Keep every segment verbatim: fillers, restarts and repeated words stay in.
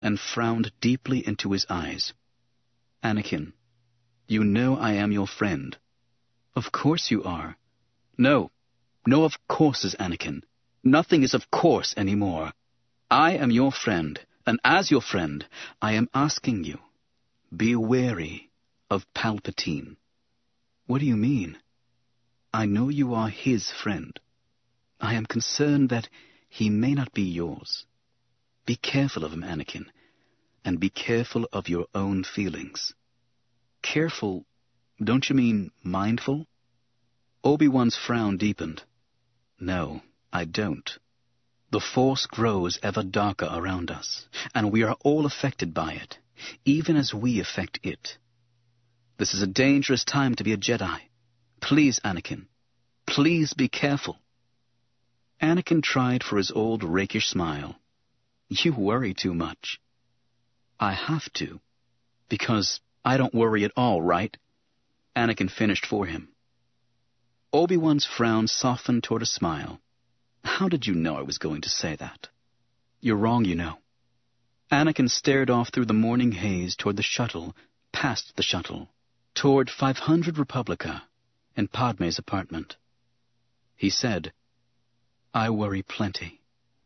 and frowned deeply into his eyes. "Anakin, you know I am your friend." "Of course you are." "No. No of courses, Anakin. Nothing is of course anymore. I am your friend, and as your friend, I am asking you, be wary of Palpatine." "What do you mean?" "I know you are his friend. I am concerned that he may not be yours. Be careful of him, Anakin, and be careful of your own feelings." "Careful? Don't you mean mindful?" Obi-Wan's frown deepened. "No, I don't. The Force grows ever darker around us, and we are all affected by it, even as we affect it. This is a dangerous time to be a Jedi. Please, Anakin, please be careful." Anakin tried for his old rakish smile. "You worry too much." "I have to, because I don't worry at all, right?" Anakin finished for him. Obi-Wan's frown softened toward a smile. "How did you know I was going to say that?" "You're wrong, you know." Anakin stared off through the morning haze toward the shuttle, past the shuttle, toward five hundred Republica and Padme's apartment. He said, "I worry plenty."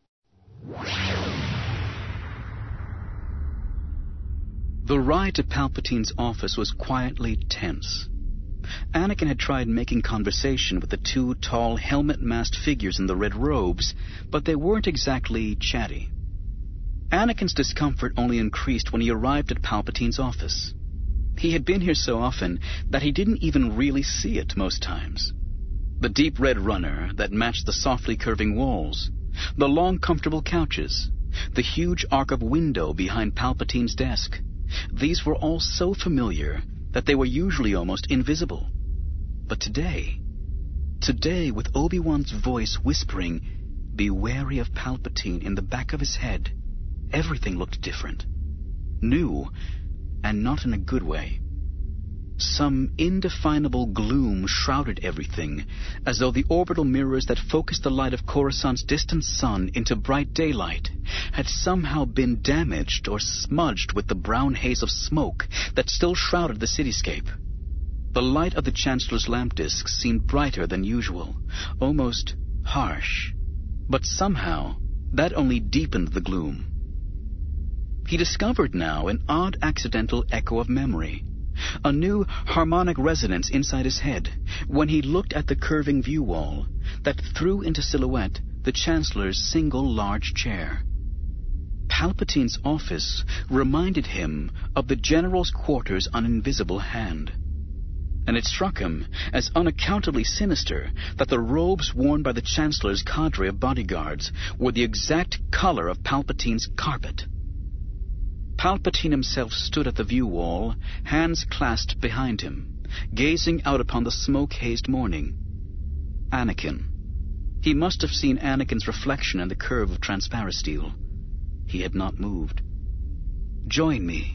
The ride to Palpatine's office was quietly tense. Anakin had tried making conversation with the two tall, helmet-masked figures in the red robes, but they weren't exactly chatty. Anakin's discomfort only increased when he arrived at Palpatine's office. He had been here so often that he didn't even really see it most times. The deep red runner that matched the softly curving walls, the long, comfortable couches, the huge arc of window behind Palpatine's desk, these were all so familiar that they were usually almost invisible. But today, today with Obi-Wan's voice whispering, "Be wary of Palpatine," in the back of his head, everything looked different. New, and not in a good way. Some indefinable gloom shrouded everything, as though the orbital mirrors that focused the light of Coruscant's distant sun into bright daylight had somehow been damaged or smudged with the brown haze of smoke that still shrouded the cityscape. The light of the Chancellor's lamp discs seemed brighter than usual, almost harsh, but somehow that only deepened the gloom. He discovered now an odd accidental echo of memory, a new harmonic resonance inside his head, when he looked at the curving view wall that threw into silhouette the Chancellor's single large chair. Palpatine's office reminded him of the General's quarters on Invisible Hand, and it struck him as unaccountably sinister that the robes worn by the Chancellor's cadre of bodyguards were the exact color of Palpatine's carpet. Palpatine himself stood at the view wall, hands clasped behind him, gazing out upon the smoke-hazed morning. Anakin. He must have seen Anakin's reflection in the curve of transparisteel. He had not moved. "Join me."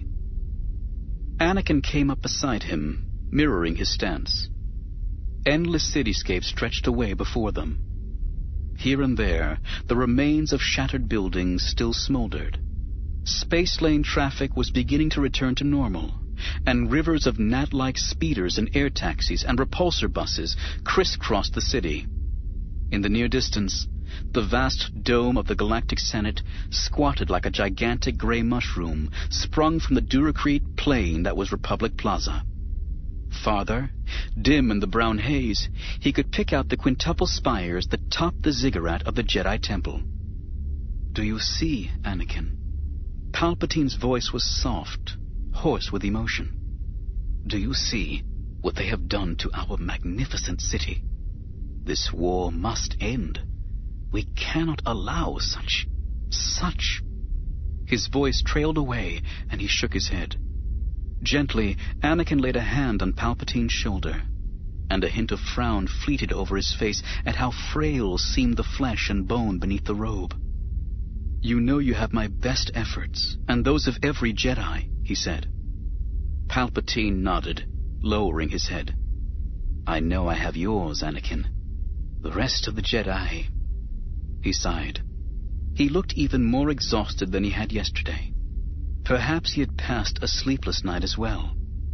Anakin came up beside him, mirroring his stance. Endless cityscapes stretched away before them. Here and there, the remains of shattered buildings still smoldered. Space lane traffic was beginning to return to normal, and rivers of gnat-like speeders and air taxis and repulsor buses crisscrossed the city. In the near distance, the vast dome of the Galactic Senate squatted like a gigantic gray mushroom sprung from the Duracrete plain that was Republic Plaza. Farther, dim in the brown haze, he could pick out the quintuple spires that topped the ziggurat of the Jedi Temple. "Do you see, Anakin?" Palpatine's voice was soft, hoarse with emotion. "Do you see what they have done to our magnificent city? This war must end. We cannot allow such... such... His voice trailed away, and he shook his head. Gently, Anakin laid a hand on Palpatine's shoulder, and a hint of frown fleeted over his face at how frail seemed the flesh and bone beneath the robe. "You know you have my best efforts, and those of every Jedi," he said. Palpatine nodded, lowering his head. "I know I have yours, Anakin. The rest of the Jedi..." He sighed. He looked even more exhausted than he had yesterday. Perhaps he had passed a sleepless night as well.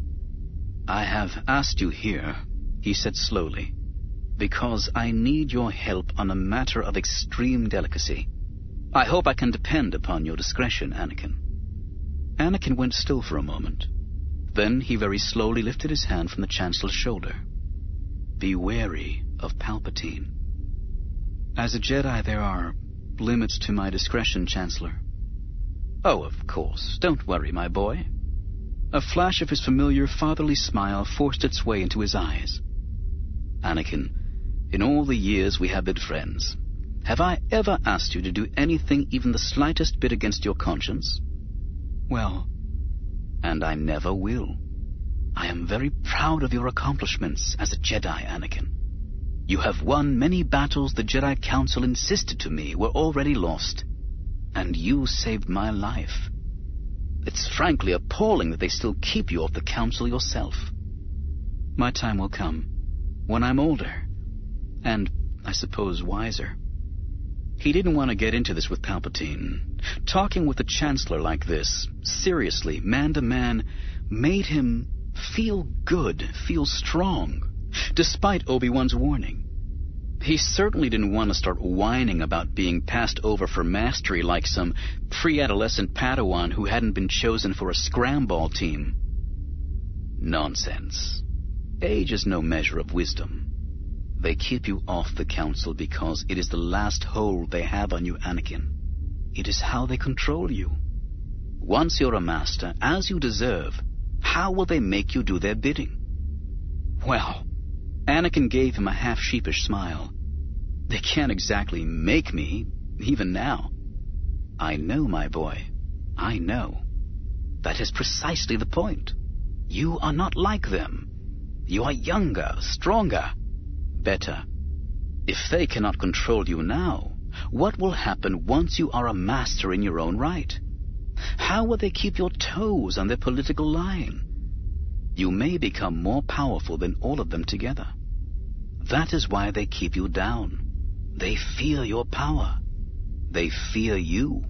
"I have asked you here," he said slowly, "because I need your help on a matter of extreme delicacy. I hope I can depend upon your discretion, Anakin." Anakin went still for a moment. Then he very slowly lifted his hand from the Chancellor's shoulder. "Be wary of Palpatine." "As a Jedi, there are limits to my discretion, Chancellor." "Oh, of course. Don't worry, my boy." A flash of his familiar fatherly smile forced its way into his eyes. "Anakin, in all the years we have been friends, have I ever asked you to do anything even the slightest bit against your conscience?" "Well, and I never will. I am very proud of your accomplishments as a Jedi, Anakin. You have won many battles the Jedi Council insisted to me were already lost, and you saved my life. It's frankly appalling that they still keep you off the Council yourself." "My time will come, when I'm older, and, I suppose, wiser." He didn't want to get into this with Palpatine. Talking with the Chancellor like this, seriously, man to man, made him feel good, feel strong, despite Obi-Wan's warning. He certainly didn't want to start whining about being passed over for mastery like some pre-adolescent Padawan who hadn't been chosen for a scramble team. Nonsense. Age is no measure of wisdom. They keep you off the Council because it is the last hold they have on you, Anakin. It is how they control you. Once you're a master, as you deserve, how will they make you do their bidding? Well, Anakin gave him a half-sheepish smile. "They can't exactly make me, even now." "I know, my boy. I know. That is precisely the point. You are not like them. You are younger, stronger, better. If they cannot control you now, what will happen once you are a master in your own right? How will they keep your toes on their political line? You may become more powerful than all of them together. That is why they keep you down. They fear your power. They fear you."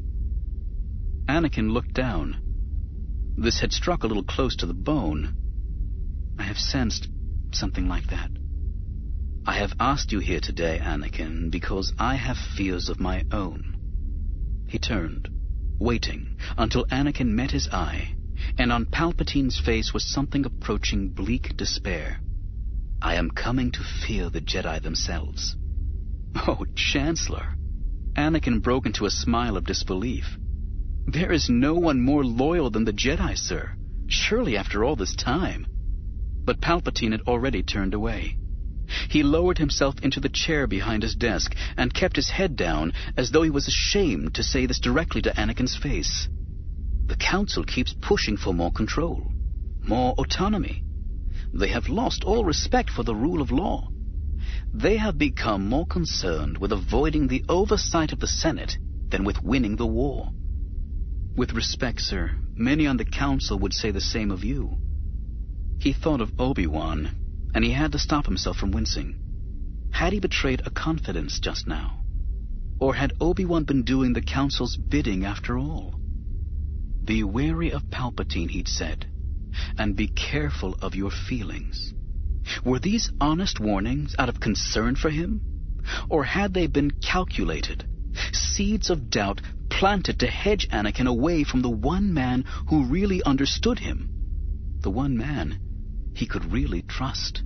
Anakin looked down. This had struck a little close to the bone. "I have sensed something like that. I have asked you here today, Anakin, because I have fears of my own." He turned, waiting until Anakin met his eye, and on Palpatine's face was something approaching bleak despair. "I am coming to fear the Jedi themselves." "Oh, Chancellor!" Anakin broke into a smile of disbelief. "There is no one more loyal than the Jedi, sir. Surely after all this time." But Palpatine had already turned away. He lowered himself into the chair behind his desk and kept his head down as though he was ashamed to say this directly to Anakin's face. "The Council keeps pushing for more control, more autonomy. They have lost all respect for the rule of law. They have become more concerned with avoiding the oversight of the Senate than with winning the war." "With respect, sir, many on the Council would say the same of you." He thought of Obi-Wan, and he had to stop himself from wincing. Had he betrayed a confidence just now? Or had Obi-Wan been doing the Council's bidding after all? "Be wary of Palpatine," he'd said, "and be careful of your feelings." Were these honest warnings out of concern for him? Or had they been calculated, seeds of doubt planted to hedge Anakin away from the one man who really understood him, the one man he could really trust?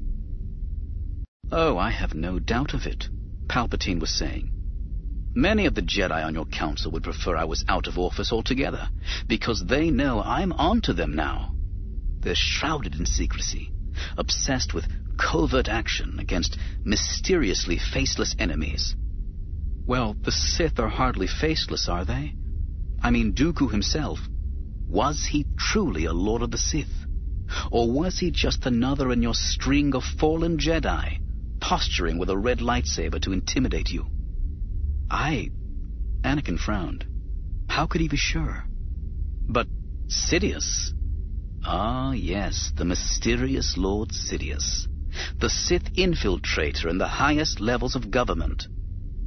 "Oh, I have no doubt of it," Palpatine was saying. "Many of the Jedi on your council would prefer I was out of office altogether, because they know I'm onto them now. They're shrouded in secrecy, obsessed with covert action against mysteriously faceless enemies." "Well, the Sith are hardly faceless, are they? I mean, Dooku himself. Was he truly a Lord of the Sith? Or was he just another in your string of fallen Jedi, posturing with a red lightsaber to intimidate you?" I... Anakin frowned. How could he be sure? But Sidious... Ah, yes, the mysterious Lord Sidious, the Sith infiltrator in the highest levels of government.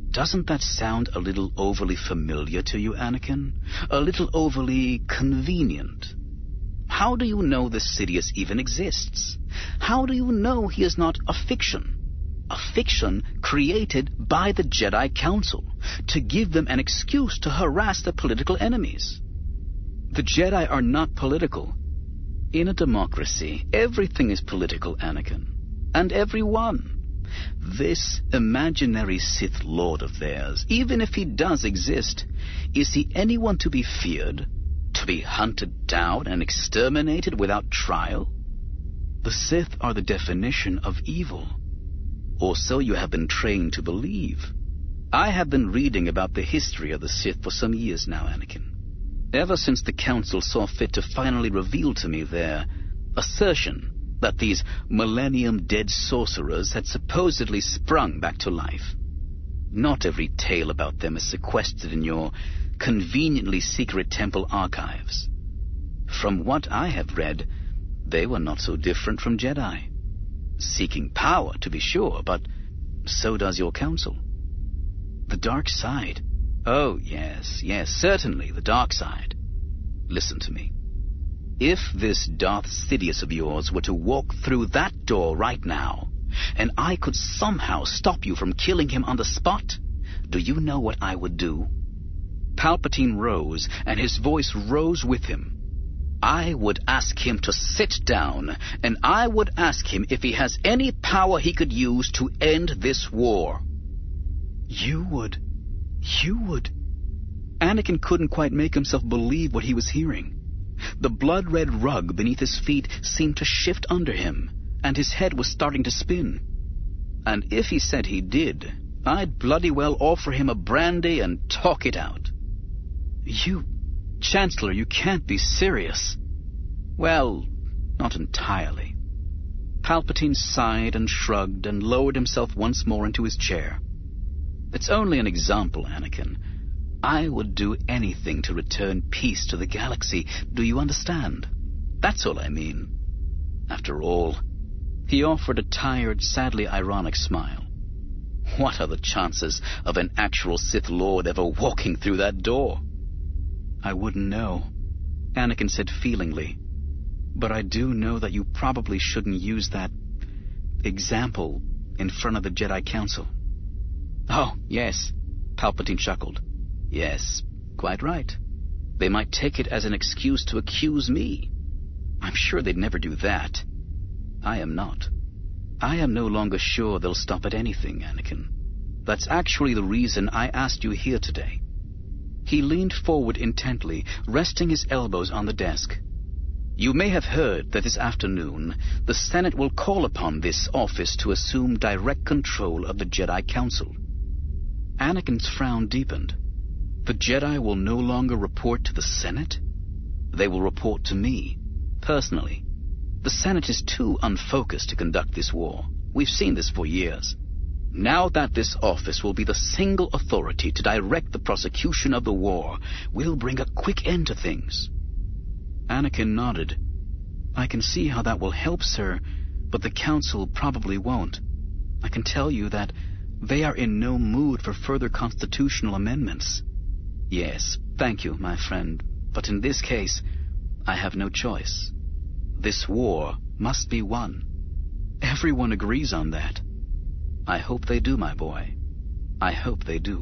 Doesn't that sound a little overly familiar to you, Anakin? A little overly convenient? How do you know the Sidious even exists? How do you know he is not a fiction? A fiction created by the Jedi Council to give them an excuse to harass their political enemies. The Jedi are not political. In a democracy, everything is political, Anakin. And everyone. This imaginary Sith Lord of theirs, even if he does exist, is he anyone to be feared? To be hunted down and exterminated without trial? The Sith are the definition of evil. Or so you have been trained to believe. I have been reading about the history of the Sith for some years now, Anakin. Ever since the Council saw fit to finally reveal to me their assertion that these millennium-dead sorcerers had supposedly sprung back to life. Not every tale about them is sequestered in your conveniently secret temple archives. From what I have read, they were not so different from Jedi. Seeking power, to be sure, but so does your council. The dark side. Oh, yes, yes, certainly, the dark side. Listen to me. If this Darth Sidious of yours were to walk through that door right now, and I could somehow stop you from killing him on the spot, do you know what I would do? Palpatine rose, and his voice rose with him. I would ask him to sit down, and I would ask him if he has any power he could use to end this war. You would... you would... Anakin couldn't quite make himself believe what he was hearing. The blood-red rug beneath his feet seemed to shift under him, and his head was starting to spin. And if he said he did, I'd bloody well offer him a brandy and talk it out. You... Chancellor, you can't be serious. Well, not entirely. Palpatine sighed and shrugged and lowered himself once more into his chair. It's only an example, Anakin. I would do anything to return peace to the galaxy. Do you understand? That's all I mean. After all, he offered a tired, sadly ironic smile. What are the chances of an actual Sith Lord ever walking through that door? I wouldn't know, Anakin said feelingly. But I do know that you probably shouldn't use that example in front of the Jedi Council. Oh, yes, Palpatine chuckled. Yes, quite right. They might take it as an excuse to accuse me. I'm sure they'd never do that. I am not. I am no longer sure they'll stop at anything, Anakin. That's actually the reason I asked you here today. He leaned forward intently, resting his elbows on the desk. You may have heard that this afternoon the Senate will call upon this office to assume direct control of the Jedi Council. Anakin's frown deepened. The Jedi will no longer report to the Senate? They will report to me, personally. The Senate is too unfocused to conduct this war. We've seen this for years. Now that this office will be the single authority to direct the prosecution of the war, we'll bring a quick end to things. Anakin nodded. I can see how that will help, sir, but the Council probably won't. I can tell you that they are in no mood for further constitutional amendments. Yes, thank you, my friend, but in this case, I have no choice. This war must be won. Everyone agrees on that. I hope they do, my boy. I hope they do.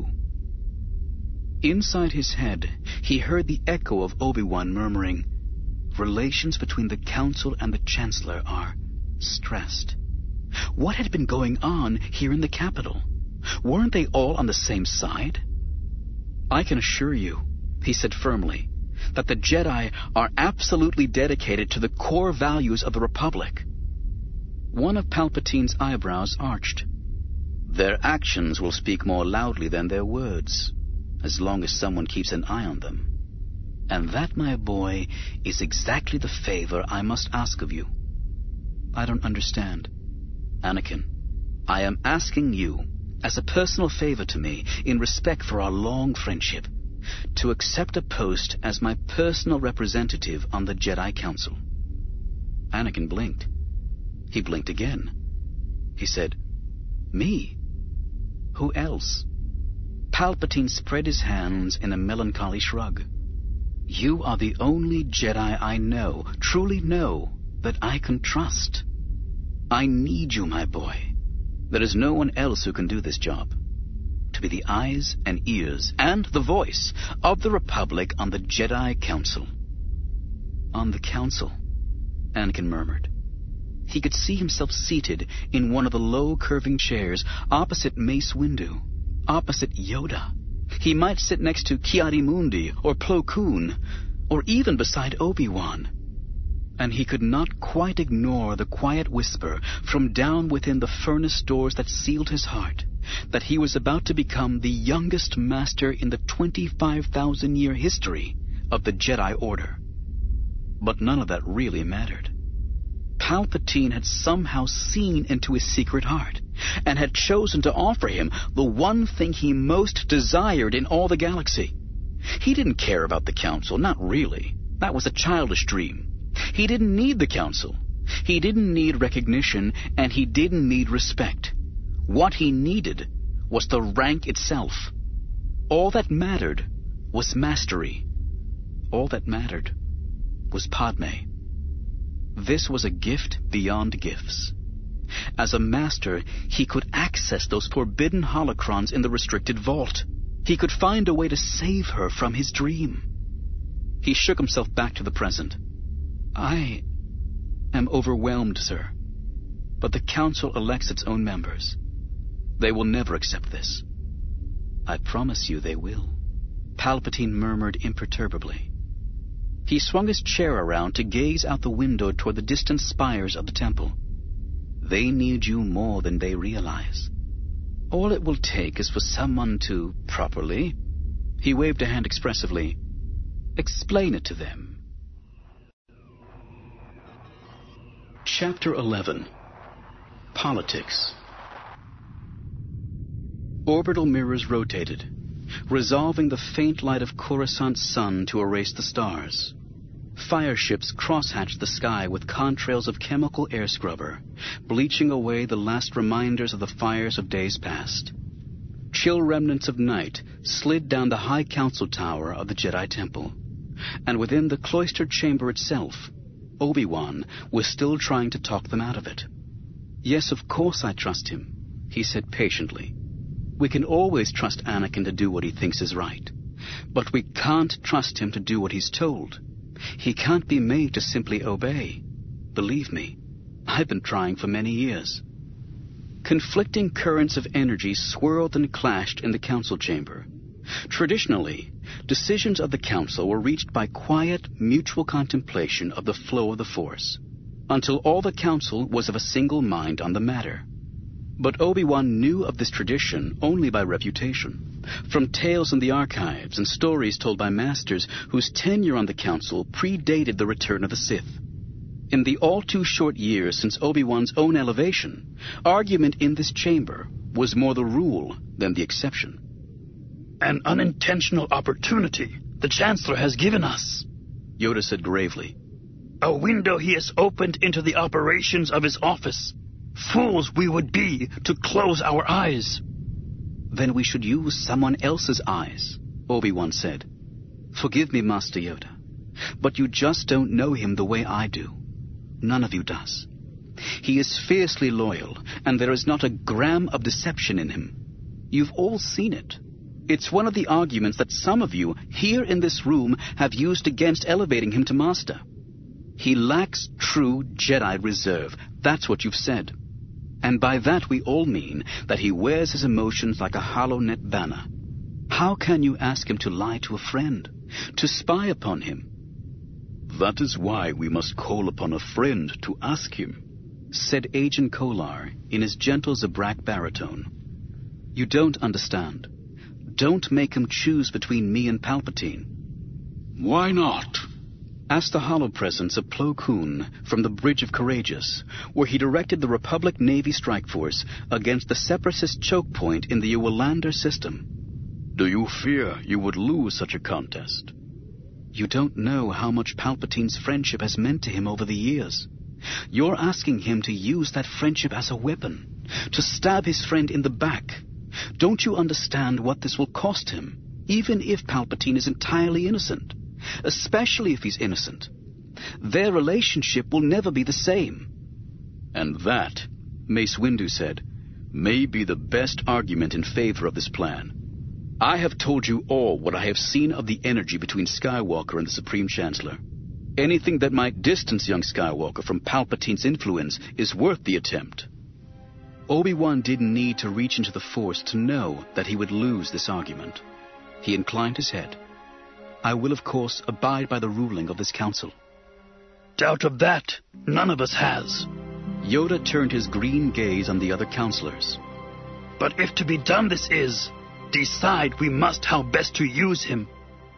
Inside his head, he heard the echo of Obi-Wan murmuring, Relations between the Council and the Chancellor are stressed. What had been going on here in the capital? Weren't they all on the same side? I can assure you, he said firmly, that the Jedi are absolutely dedicated to the core values of the Republic. One of Palpatine's eyebrows arched. Their actions will speak more loudly than their words, as long as someone keeps an eye on them. And that, my boy, is exactly the favor I must ask of you. I don't understand. Anakin, I am asking you, as a personal favor to me, in respect for our long friendship, to accept a post as my personal representative on the Jedi Council. Anakin blinked. He blinked again. He said, Me? Who else? Palpatine spread his hands in a melancholy shrug. "You are the only Jedi I know, truly know, that I can trust. I need you, my boy. There is no one else who can do this job. To be the eyes and ears and the voice of the Republic on the Jedi Council." "On the Council," Anakin murmured. He could see himself seated in one of the low curving chairs opposite Mace Windu, opposite Yoda. He might sit next to Ki-Adi-Mundi or Plo Koon, or even beside Obi-Wan. And he could not quite ignore the quiet whisper from down within the furnace doors that sealed his heart, that he was about to become the youngest master in the twenty-five thousand year history of the Jedi Order. But none of that really mattered. Palpatine had somehow seen into his secret heart, and had chosen to offer him the one thing he most desired in all the galaxy. He didn't care about the Council, not really. That was a childish dream. He didn't need the Council. He didn't need recognition, and he didn't need respect. What he needed was the rank itself. All that mattered was mastery. All that mattered was Padme. This was a gift beyond gifts. As a master, he could access those forbidden holocrons in the restricted vault. He could find a way to save her from his dream. He shook himself back to the present. "I am overwhelmed, sir. But the Council elects its own members. They will never accept this." "I promise you they will," Palpatine murmured imperturbably. He swung his chair around to gaze out the window toward the distant spires of the temple. "They need you more than they realize. All it will take is for someone to properly," he waved a hand expressively, "explain it to them." Chapter eleven. Politics. Orbital mirrors rotated, resolving the faint light of Coruscant's sun to erase the stars. Fire ships crosshatched the sky with contrails of chemical air scrubber, bleaching away the last reminders of the fires of days past. Chill remnants of night slid down the high council tower of the Jedi Temple, and within the cloistered chamber itself, Obi-Wan was still trying to talk them out of it. "Yes, of course I trust him," he said patiently. "We can always trust Anakin to do what he thinks is right, but we can't trust him to do what he's told. He can't be made to simply obey. Believe me, I've been trying for many years." Conflicting currents of energy swirled and clashed in the council chamber. Traditionally, decisions of the council were reached by quiet, mutual contemplation of the flow of the Force, until all the council was of a single mind on the matter. But Obi-Wan knew of this tradition only by reputation, from tales in the archives and stories told by masters whose tenure on the council predated the return of the Sith. In the all-too-short years since Obi-Wan's own elevation, argument in this chamber was more the rule than the exception. "An unintentional opportunity the Chancellor has given us," Yoda said gravely. "A window he has opened into the operations of his office. Fools we would be to close our eyes." "Then we should use someone else's eyes," Obi-Wan said. "Forgive me, Master Yoda, but you just don't know him the way I do. None of you does. He is fiercely loyal, and there is not a gram of deception in him. You've all seen it. It's one of the arguments that some of you here in this room have used against elevating him to Master. He lacks true Jedi reserve. That's what you've said. And by that we all mean that he wears his emotions like a HoloNet banner. How can you ask him to lie to a friend, to spy upon him?" "That is why we must call upon a friend to ask him," said Agent Kolar in his gentle Zabrak baritone. "You don't understand. Don't make him choose between me and Palpatine." "Why not?" asked the hollow presence of Plo Koon from the Bridge of Courageous, where he directed the Republic Navy Strike Force against the Separatist choke point in the Uolander system. "Do you fear you would lose such a contest?" "You don't know how much Palpatine's friendship has meant to him over the years. You're asking him to use that friendship as a weapon, to stab his friend in the back, Don't you understand what this will cost him, even if Palpatine is entirely innocent? Especially if he's innocent. Their relationship will never be the same. And that, Mace Windu said, may be the best argument in favor of this plan. I have told you all what I have seen of the energy between Skywalker and the Supreme Chancellor. Anything that might distance young Skywalker from Palpatine's influence is worth the attempt. Obi-Wan didn't need to reach into the Force to know that he would lose this argument. He inclined his head. I will, of course, abide by the ruling of this council. Doubt of that, none of us has. Yoda turned his green gaze on the other counselors. But if to be done this is, decide we must how best to use him.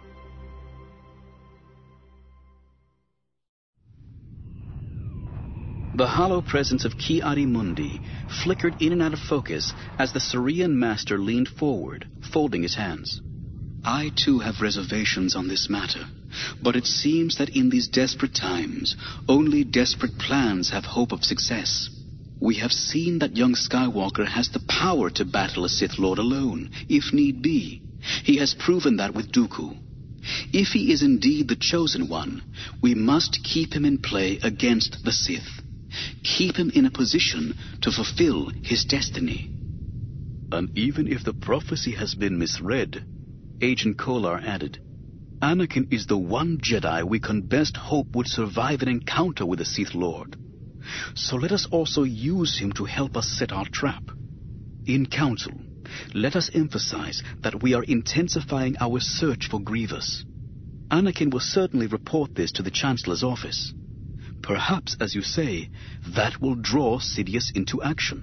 The hollow presence of Ki-Adi-Mundi flickered in and out of focus as the Cerean master leaned forward, folding his hands. I too have reservations on this matter, but it seems that in these desperate times, only desperate plans have hope of success. We have seen that young Skywalker has the power to battle a Sith Lord alone, if need be. He has proven that with Dooku. If he is indeed the chosen one, we must keep him in play against the Sith. Keep him in a position to fulfill his destiny. And even if the prophecy has been misread, Agent Kolar added, Anakin is the one Jedi we can best hope would survive an encounter with the Sith Lord. So let us also use him to help us set our trap. In council, let us emphasize that we are intensifying our search for Grievous. Anakin will certainly report this to the Chancellor's office. Perhaps, as you say, that will draw Sidious into action.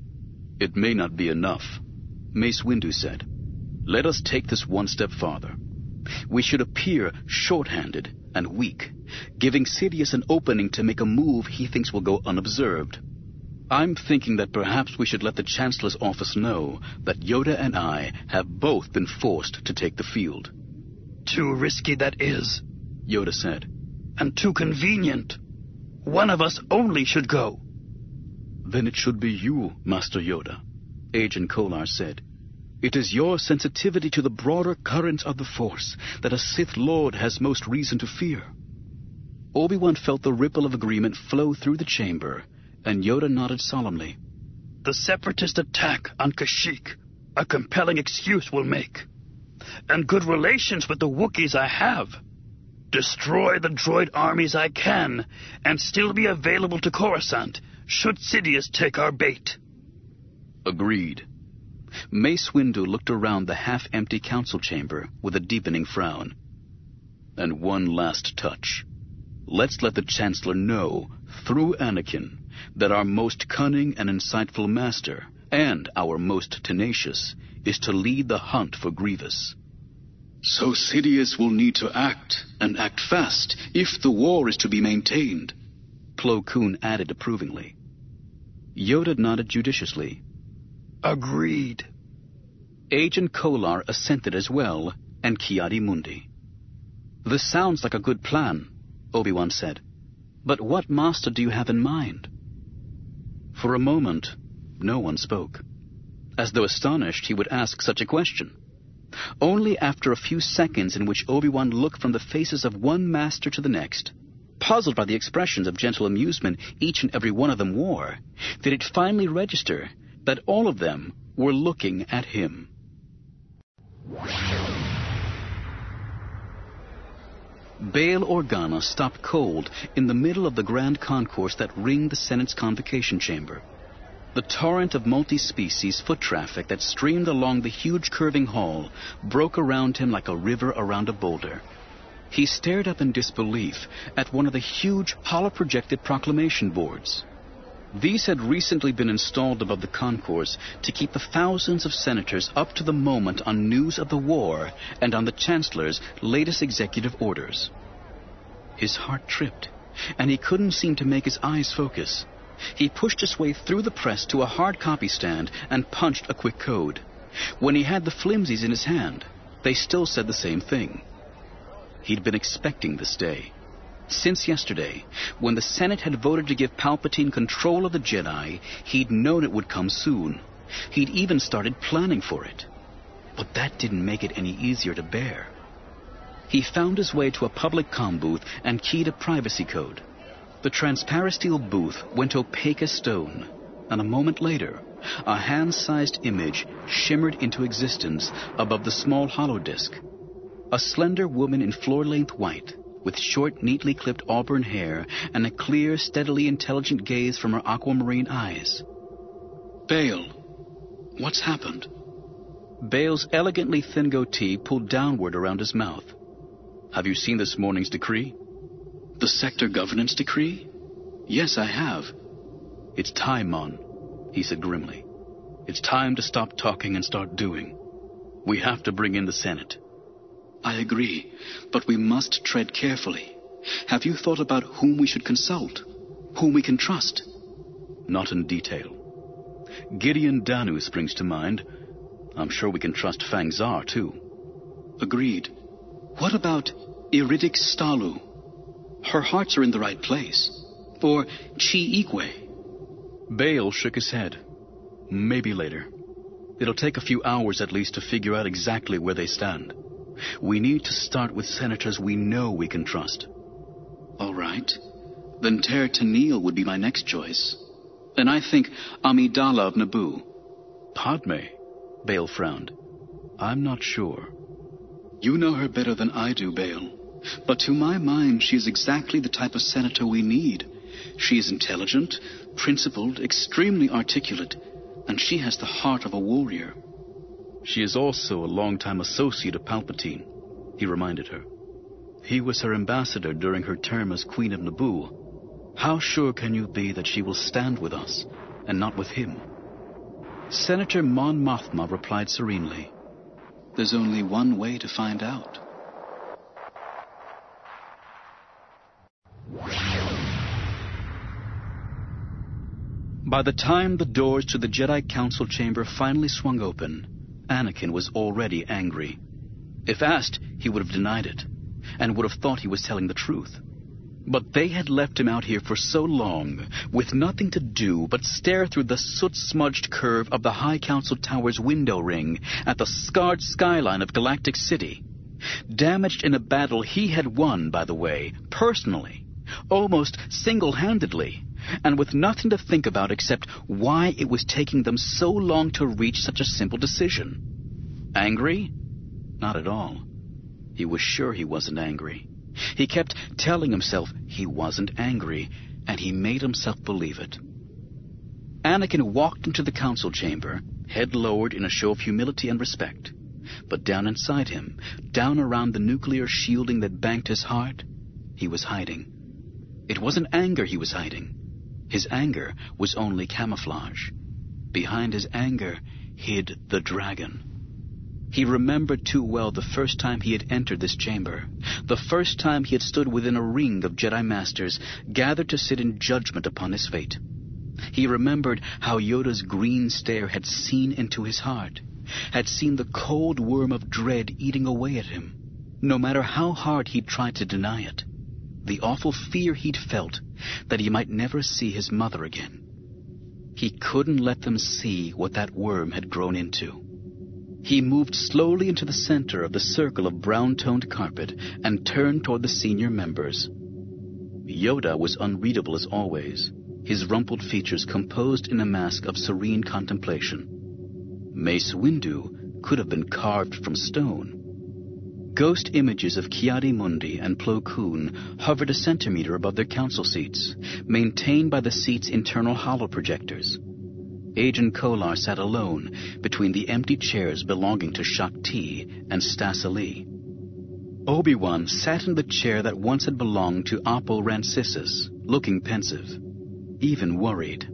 It may not be enough, Mace Windu said. Let us take this one step farther. We should appear short-handed and weak, giving Sidious an opening to make a move he thinks will go unobserved. I'm thinking that perhaps we should let the Chancellor's office know that Yoda and I have both been forced to take the field. Too risky that is, Yoda said. And too convenient. One of us only should go. Then it should be you, Master Yoda, Agent Kolar said. It is your sensitivity to the broader currents of the Force that a Sith Lord has most reason to fear. Obi-Wan felt the ripple of agreement flow through the chamber, and Yoda nodded solemnly. The Separatist attack on Kashyyyk, a compelling excuse we'll make. And good relations with the Wookiees I have. Destroy the droid armies I can, and still be available to Coruscant, should Sidious take our bait. Agreed. Mace Windu looked around the half-empty council chamber with a deepening frown. And one last touch. Let's let the Chancellor know, through Anakin, that our most cunning and insightful master, and our most tenacious, is to lead the hunt for Grievous. So Sidious will need to act, and act fast, if the war is to be maintained, Plo Koon added approvingly. Yoda nodded judiciously. Agreed. Agent Kolar assented as well, and Ki-Adi-Mundi. This sounds like a good plan, Obi-Wan said. But what master do you have in mind? For a moment, no one spoke. As though astonished, he would ask such a question. Only after a few seconds in which Obi-Wan looked from the faces of one master to the next, puzzled by the expressions of gentle amusement each and every one of them wore, did it finally register that all of them were looking at him. Bail Organa stopped cold in the middle of the grand concourse that ringed the Senate's convocation chamber. The torrent of multi-species foot traffic that streamed along the huge curving hall broke around him like a river around a boulder. He stared up in disbelief at one of the huge holoprojected proclamation boards. These had recently been installed above the concourse to keep the thousands of senators up to the moment on news of the war and on the Chancellor's latest executive orders. His heart tripped, and he couldn't seem to make his eyes focus. He pushed his way through the press to a hard copy stand and punched a quick code. When he had the flimsies in his hand, they still said the same thing. He'd been expecting this day. Since yesterday, when the Senate had voted to give Palpatine control of the Jedi, he'd known it would come soon. He'd even started planning for it. But that didn't make it any easier to bear. He found his way to a public comm booth and keyed a privacy code. The transparasteel booth went opaque as stone, and a moment later, a hand-sized image shimmered into existence above the small holodisk. A slender woman in floor-length white, with short, neatly clipped auburn hair and a clear, steadily intelligent gaze from her aquamarine eyes. Bale, what's happened? Bale's elegantly thin goatee pulled downward around his mouth. Have you seen this morning's decree? The sector governance decree? Yes, I have. It's time, Mon, he said grimly. It's time to stop talking and start doing. We have to bring in the Senate. I agree, but we must tread carefully. Have you thought about whom we should consult? Whom we can trust? Not in detail. Gideon Danu springs to mind. I'm sure we can trust Fang Zar, too. Agreed. What about Iridic Stalu? Her hearts are in the right place. Or Chi Ikwe? Bale shook his head. Maybe later. It'll take a few hours at least to figure out exactly where they stand. We need to start with senators we know we can trust. All right. Then Ter Tanil would be my next choice. And I think Amidala of Naboo. Padme? Bale frowned. I'm not sure. You know her better than I do, Bale. But to my mind, she is exactly the type of senator we need. She is intelligent, principled, extremely articulate, and she has the heart of a warrior. She is also a longtime associate of Palpatine, he reminded her. He was her ambassador during her term as Queen of Naboo. How sure can you be that she will stand with us, and not with him? Senator Mon Mothma replied serenely. There's only one way to find out. By the time the doors to the Jedi Council chamber finally swung open, Anakin was already angry. If asked, he would have denied it, and would have thought he was telling the truth. But they had left him out here for so long, with nothing to do but stare through the soot-smudged curve of the High Council Tower's window ring at the scarred skyline of Galactic City. Damaged in a battle he had won, by the way, personally, almost single-handedly, and with nothing to think about except why it was taking them so long to reach such a simple decision. Angry? Not at all. He was sure he wasn't angry. He kept telling himself he wasn't angry, and he made himself believe it. Anakin walked into the council chamber, head lowered in a show of humility and respect. But down inside him, down around the nuclear shielding that banked his heart, he was hiding. It wasn't anger he was hiding. His anger was only camouflage. Behind his anger hid the dragon. He remembered too well the first time he had entered this chamber, the first time he had stood within a ring of Jedi Masters gathered to sit in judgment upon his fate. He remembered how Yoda's green stare had seen into his heart, had seen the cold worm of dread eating away at him, no matter how hard he'd tried to deny it. The awful fear he'd felt that he might never see his mother again. He couldn't let them see what that worm had grown into. He moved slowly into the center of the circle of brown-toned carpet and turned toward the senior members. Yoda was unreadable as always, his rumpled features composed in a mask of serene contemplation. Mace Windu could have been carved from stone. Ghost images of Ki-Adi-Mundi and Plo Koon hovered a centimeter above their council seats, maintained by the seat's internal holoprojectors. Agen Kolar sat alone between the empty chairs belonging to Shakti and Stas Ali. Obi-Wan sat in the chair that once had belonged to Oppo Rancisis, looking pensive, even worried.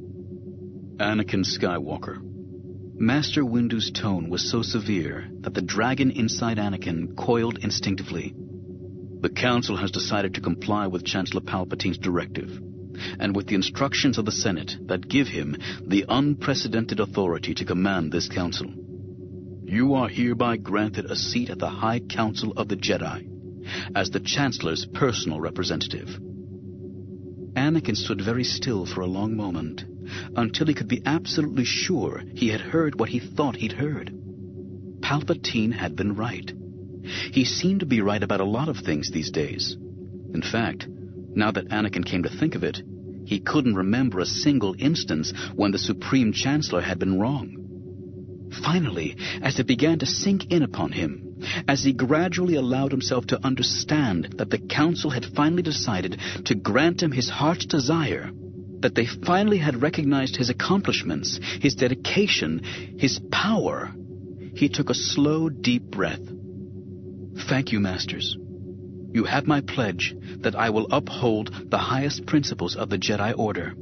Anakin Skywalker. Master Windu's tone was so severe that the dragon inside Anakin coiled instinctively. The Council has decided to comply with Chancellor Palpatine's directive, and with the instructions of the Senate that give him the unprecedented authority to command this council. You are hereby granted a seat at the High Council of the Jedi, as the Chancellor's personal representative. Anakin stood very still for a long moment, until he could be absolutely sure he had heard what he thought he'd heard. Palpatine had been right. He seemed to be right about a lot of things these days. In fact, now that Anakin came to think of it, he couldn't remember a single instance when the Supreme Chancellor had been wrong. Finally, as it began to sink in upon him, as he gradually allowed himself to understand that the Council had finally decided to grant him his heart's desire, that they finally had recognized his accomplishments, his dedication, his power, he took a slow, deep breath. Thank you, Masters. You have my pledge that I will uphold the highest principles of the Jedi Order.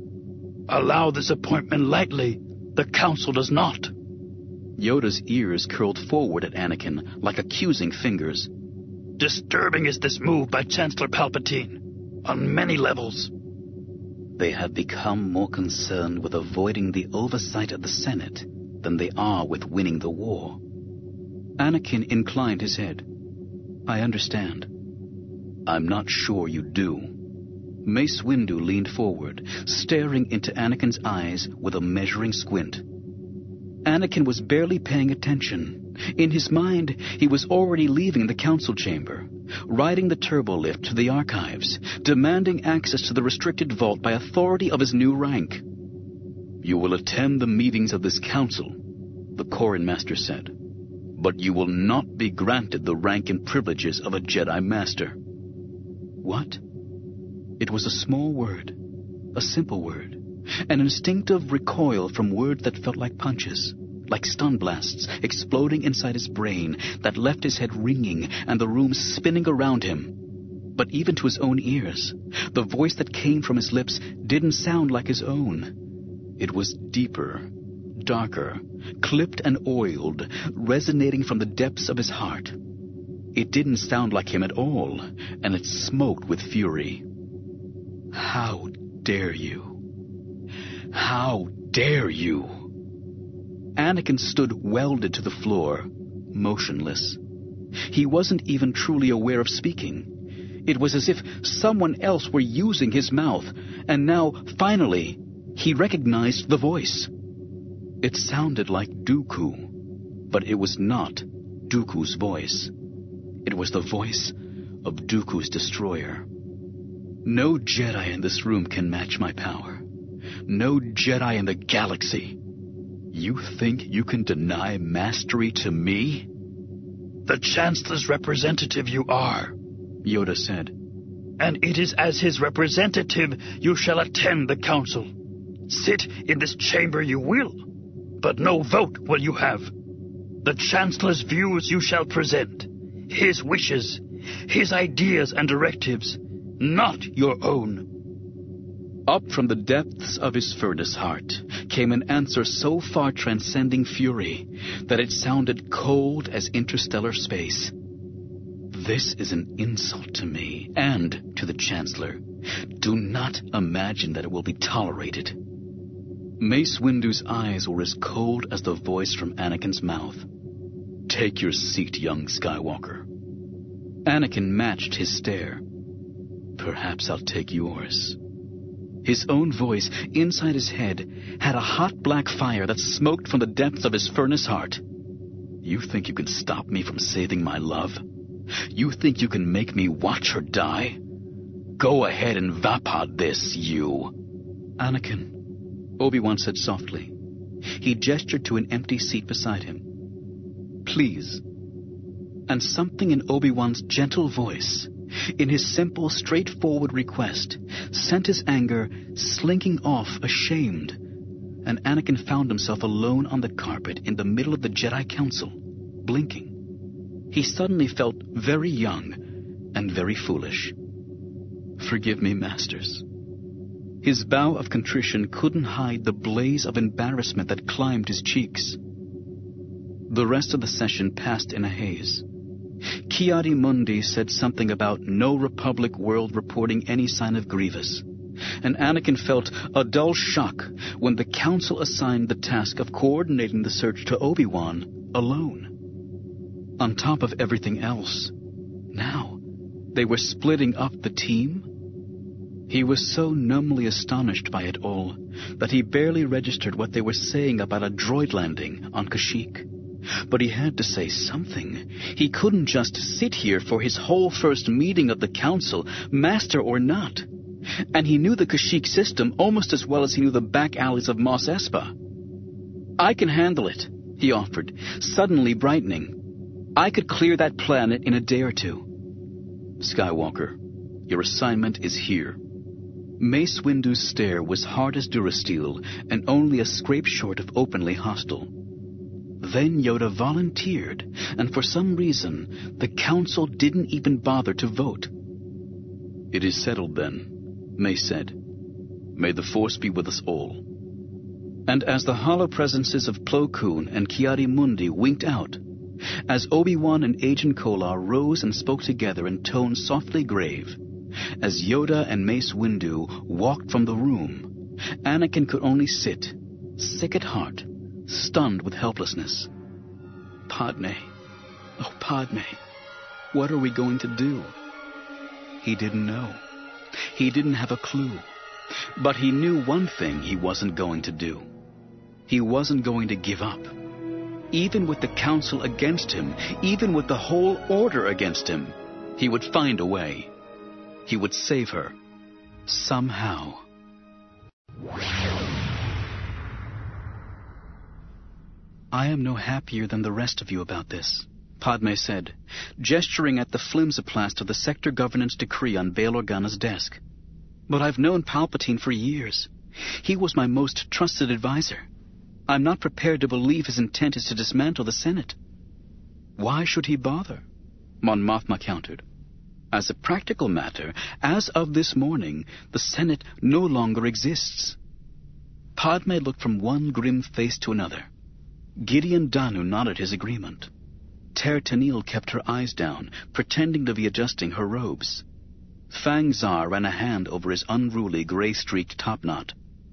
Allow this appointment lightly. The Council does not. Yoda's ears curled forward at Anakin like accusing fingers. Disturbing is this move by Chancellor Palpatine, on many levels. They have become more concerned with avoiding the oversight of the Senate than they are with winning the war. Anakin inclined his head. I understand. I'm not sure you do. Mace Windu leaned forward, staring into Anakin's eyes with a measuring squint. Anakin was barely paying attention. In his mind, he was already leaving the council chamber, riding the turbolift to the archives, demanding access to the restricted vault by authority of his new rank. You will attend the meetings of this council, the Corran Master said, but you will not be granted the rank and privileges of a Jedi Master. What? It was a small word, a simple word, an instinctive recoil from words that felt like punches, like stun blasts exploding inside his brain that left his head ringing and the room spinning around him. But even to his own ears, the voice that came from his lips didn't sound like his own. It was deeper, darker, clipped and oiled, resonating from the depths of his heart. It didn't sound like him at all, and it smoked with fury. How dare you? How dare you? Anakin stood welded to the floor, motionless. He wasn't even truly aware of speaking. It was as if someone else were using his mouth, and now, finally, he recognized the voice. It sounded like Dooku, but it was not Dooku's voice. It was the voice of Dooku's destroyer. No Jedi in this room can match my power. No Jedi in the galaxy. You think you can deny mastery to me? The Chancellor's representative you are, Yoda said. And it is as his representative you shall attend the council. Sit in this chamber you will, but no vote will you have. The Chancellor's views you shall present, his wishes, his ideas and directives, not your own. Up from the depths of his furnace heart came an answer so far transcending fury that it sounded cold as interstellar space. This is an insult to me and to the Chancellor. Do not imagine that it will be tolerated. Mace Windu's eyes were as cold as the voice from Anakin's mouth. Take your seat, young Skywalker. Anakin matched his stare. Perhaps I'll take yours. His own voice, inside his head, had a hot black fire that smoked from the depths of his furnace heart. You think you can stop me from saving my love? You think you can make me watch her die? Go ahead and vapid this, you. Anakin, Obi-Wan said softly. He gestured to an empty seat beside him. Please. And something in Obi-Wan's gentle voice, in his simple, straightforward request, sent his anger slinking off ashamed, and Anakin found himself alone on the carpet in the middle of the Jedi Council, blinking. He suddenly felt very young and very foolish. Forgive me, Masters. His bow of contrition couldn't hide the blaze of embarrassment that climbed his cheeks. The rest of the session passed in a haze. Ki-Adi-Mundi said something about no Republic world reporting any sign of Grievous, and Anakin felt a dull shock when the Council assigned the task of coordinating the search to Obi-Wan alone. On top of everything else, now they were splitting up the team. He was so numbly astonished by it all that he barely registered what they were saying about a droid landing on Kashyyyk. But he had to say something. He couldn't just sit here for his whole first meeting of the Council, master or not. And he knew the Kashyyyk system almost as well as he knew the back alleys of Mos Espa. "I can handle it," he offered, suddenly brightening. "I could clear that planet in a day or two." "Skywalker, your assignment is here." Mace Windu's stare was hard as Durasteel and only a scrape short of openly hostile. Then Yoda volunteered, and for some reason, the Council didn't even bother to vote. "It is settled then," Mace said. "May the Force be with us all." And as the hollow presences of Plo Koon and Ki-Adi-Mundi winked out, as Obi-Wan and Agent Kolar rose and spoke together in tones softly grave, as Yoda and Mace Windu walked from the room, Anakin could only sit, sick at heart, stunned with helplessness. "Padme, oh Padme, what are we going to do?" He didn't know. He didn't have a clue. But he knew one thing he wasn't going to do. He wasn't going to give up. Even with the Council against him, even with the whole Order against him, he would find a way. He would save her. Somehow. "I am no happier than the rest of you about this," Padme said, gesturing at the flimsiplast of the sector governance decree on Bail Organa's desk. "But I've known Palpatine for years. He was my most trusted advisor. I'm not prepared to believe his intent is to dismantle the Senate." "Why should he bother?" Mon Mothma countered. "As a practical matter, as of this morning, the Senate no longer exists." Padme looked from one grim face to another. Gideon Danu nodded his agreement. Ter Tanil kept her eyes down, pretending to be adjusting her robes. Fang Zar ran a hand over his unruly gray-streaked topknot.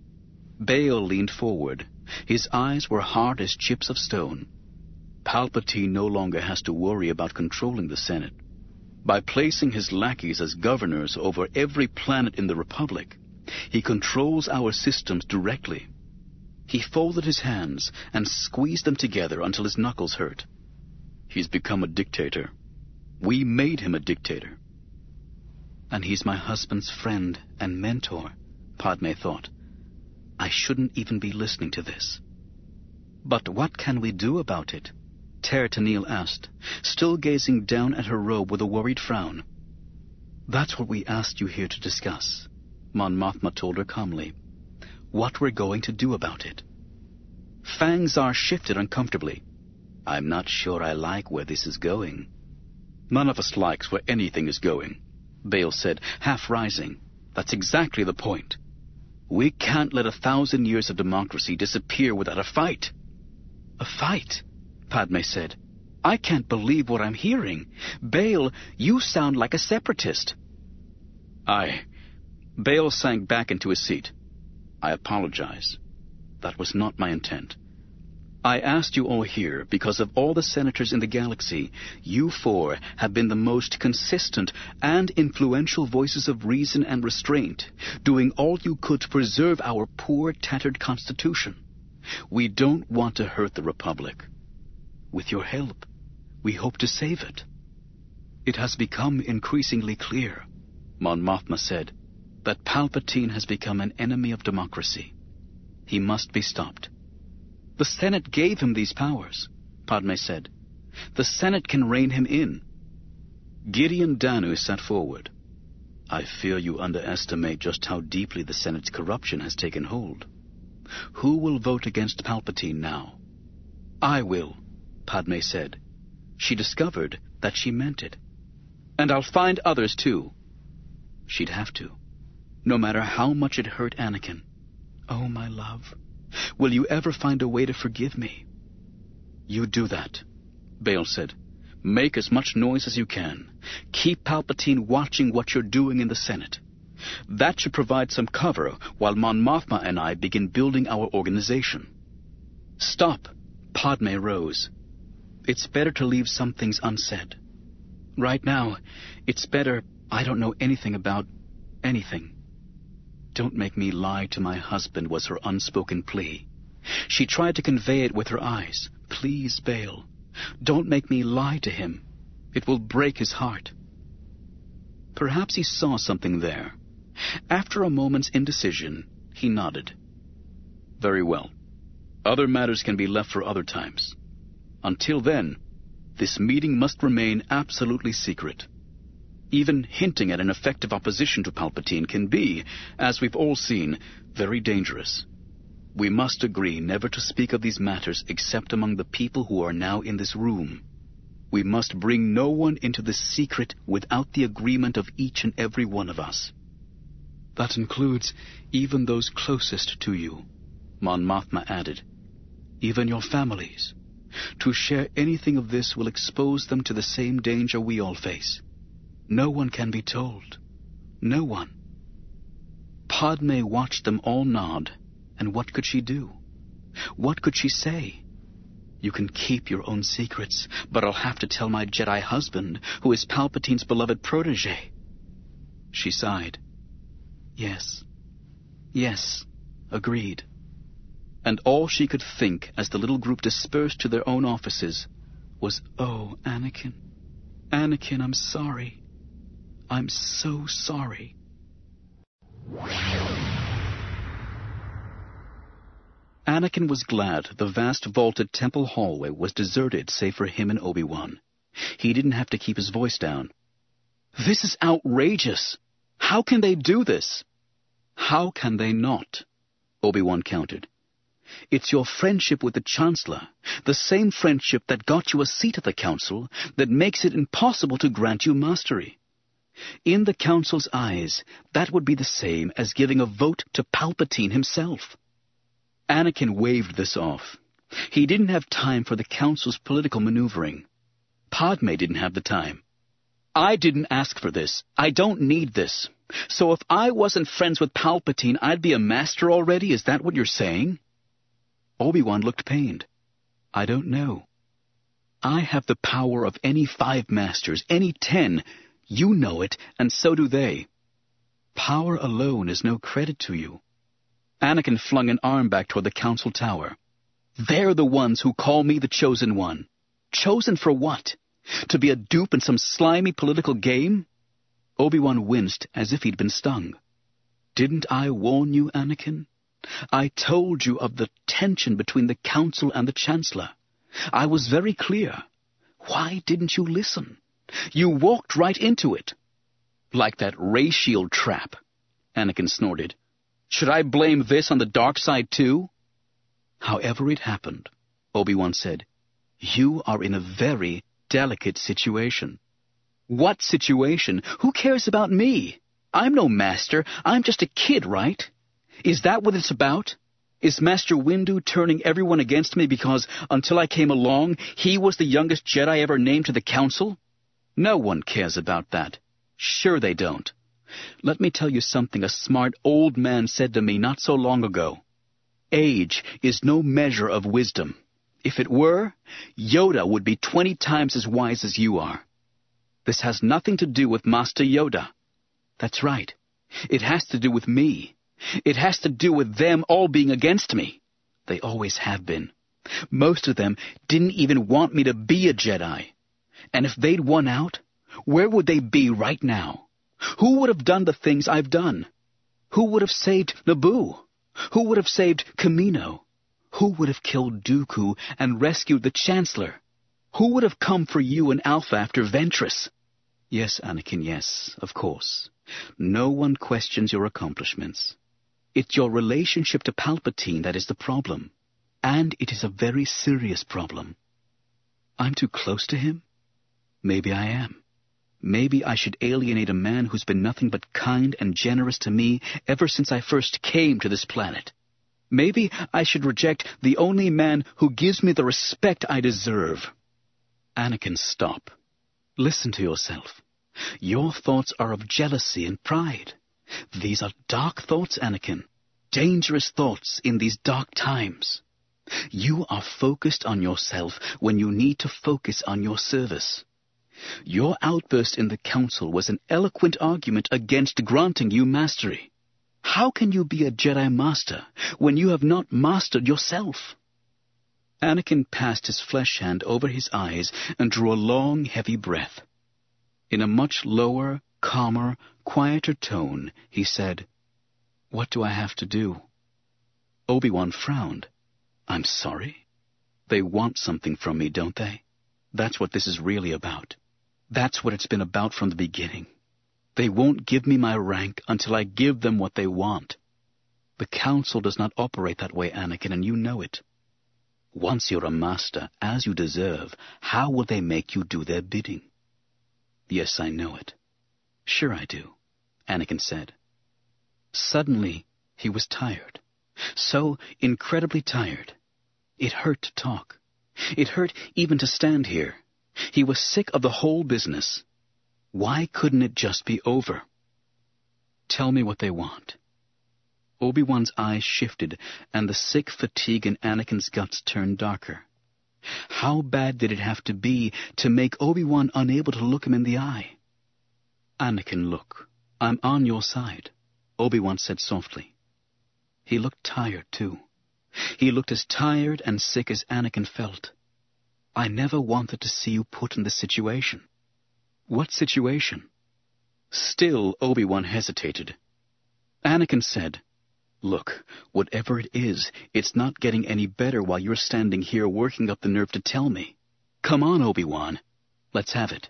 Bail leaned forward. His eyes were hard as chips of stone. Palpatine no longer has to worry about controlling the Senate. By placing his lackeys as governors over every planet in the Republic, he controls our systems directly. He folded his hands and squeezed them together until his knuckles hurt. He's become a dictator. We made him a dictator. And he's my husband's friend and mentor, Padme thought. I shouldn't even be listening to this. But what can we do about it? Ter Tanil asked, still gazing down at her robe with a worried frown. That's what we asked you here to discuss, Mon Mothma told her calmly. What we're going to do about it. Fang Zar shifted uncomfortably. I'm not sure I like where this is going. None of us likes where anything is going, Bail said, half rising. That's exactly the point. We can't let a thousand years of democracy disappear without a fight. A fight? Padme said. I can't believe what I'm hearing. Bail, you sound like a separatist. I... Bail sank back into his seat. I apologize. That was not my intent. I asked you all here because of all the senators in the galaxy, you four have been the most consistent and influential voices of reason and restraint, doing all you could to preserve our poor, tattered constitution. We don't want to hurt the Republic. With your help, we hope to save it. It has become increasingly clear, Mon Mothma said, that Palpatine has become an enemy of democracy. He must be stopped. The Senate gave him these powers, Padme said. The Senate can rein him in. Gideon Danu sat forward. I fear you underestimate just how deeply the Senate's corruption has taken hold. Who will vote against Palpatine now? I will, Padme said. She discovered that she meant it. And I'll find others, too. She'd have to, no matter how much it hurt Anakin. Oh, my love, will you ever find a way to forgive me? You do that, Bail said. Make as much noise as you can. Keep Palpatine watching what you're doing in the Senate. That should provide some cover while Mon Mothma and I begin building our organization. Stop, Padme rose. It's better to leave some things unsaid. Right now, it's better I don't know anything about anything. Don't make me lie to my husband, was her unspoken plea. She tried to convey it with her eyes. Please, Baal, don't make me lie to him. It will break his heart. Perhaps he saw something there. After a moment's indecision, he nodded. Very well. Other matters can be left for other times. Until then, this meeting must remain absolutely secret. Even hinting at an effective opposition to Palpatine can be, as we've all seen, very dangerous. We must agree never to speak of these matters except among the people who are now in this room. We must bring no one into this secret without the agreement of each and every one of us. That includes even those closest to you, Mon Mothma added. Even your families. To share anything of this will expose them to the same danger we all face. No one can be told. No one. Padme watched them all nod, and what could she do? What could she say? You can keep your own secrets, but I'll have to tell my Jedi husband, who is Palpatine's beloved protege. She sighed. Yes. Yes. Agreed. And all she could think as the little group dispersed to their own offices was, oh, Anakin. Anakin, I'm sorry. I'm so sorry. Anakin was glad the vast vaulted temple hallway was deserted save for him and Obi-Wan. He didn't have to keep his voice down. This is outrageous. How can they do this? How can they not? Obi-Wan countered. It's your friendship with the Chancellor, the same friendship that got you a seat at the Council, that makes it impossible to grant you mastery. In the Council's eyes, that would be the same as giving a vote to Palpatine himself. Anakin waved this off. He didn't have time for the Council's political maneuvering. Padme didn't have the time. I didn't ask for this. I don't need this. So if I wasn't friends with Palpatine, I'd be a master already? Is that what you're saying? Obi-Wan looked pained. I don't know. I have the power of any five masters, any ten. You know it, and so do they. Power alone is no credit to you. Anakin flung an arm back toward the Council Tower. They're the ones who call me the Chosen One. Chosen for what? To be a dupe in some slimy political game? Obi-Wan winced as if he'd been stung. Didn't I warn you, Anakin? I told you of the tension between the Council and the Chancellor. I was very clear. Why didn't you listen? You walked right into it. Like that ray shield trap, Anakin snorted. Should I blame this on the dark side too? However it happened, Obi-Wan said, you are in a very delicate situation. What situation? Who cares about me? I'm no master. I'm just a kid, right? Is that what it's about? Is Master Windu turning everyone against me because, until I came along, he was the youngest Jedi ever named to the Council? No one cares about that. Sure they don't. Let me tell you something a smart old man said to me not so long ago. Age is no measure of wisdom. If it were, Yoda would be twenty times as wise as you are. This has nothing to do with Master Yoda. That's right. It has to do with me. It has to do with them all being against me. They always have been. Most of them didn't even want me to be a Jedi. And if they'd won out, where would they be right now? Who would have done the things I've done? Who would have saved Naboo? Who would have saved Kamino? Who would have killed Dooku and rescued the Chancellor? Who would have come for you and Alpha after Ventress? Yes, Anakin, yes, of course. No one questions your accomplishments. It's your relationship to Palpatine that is the problem. And it is a very serious problem. I'm too close to him? Maybe I am. Maybe I should alienate a man who's been nothing but kind and generous to me ever since I first came to this planet. Maybe I should reject the only man who gives me the respect I deserve. Anakin, stop. Listen to yourself. Your thoughts are of jealousy and pride. These are dark thoughts, Anakin. Dangerous thoughts in these dark times. You are focused on yourself when you need to focus on your service. Your outburst in the Council was an eloquent argument against granting you mastery. How can you be a Jedi Master when you have not mastered yourself? Anakin passed his flesh hand over his eyes and drew a long, heavy breath. In a much lower, calmer, quieter tone, he said, "What do I have to do?" Obi-Wan frowned. "I'm sorry? They want something from me, don't they? That's what this is really about. That's what it's been about from the beginning. They won't give me my rank until I give them what they want. The Council does not operate that way, Anakin, and you know it. Once you're a master, as you deserve, how will they make you do their bidding?" "Yes, I know it." "Sure I do," Anakin said. Suddenly, he was tired. So incredibly tired. It hurt to talk. It hurt even to stand here. He was sick of the whole business. Why couldn't it just be over? "Tell me what they want." Obi-Wan's eyes shifted, and the sick fatigue in Anakin's guts turned darker. How bad did it have to be to make Obi-Wan unable to look him in the eye? "Anakin, look, I'm on your side," Obi-Wan said softly. He looked tired, too. He looked as tired and sick as Anakin felt. "I never wanted to see you put in this situation." "What situation?" Still, Obi-Wan hesitated. Anakin said, "Look, whatever it is, it's not getting any better while you're standing here working up the nerve to tell me. Come on, Obi-Wan. Let's have it."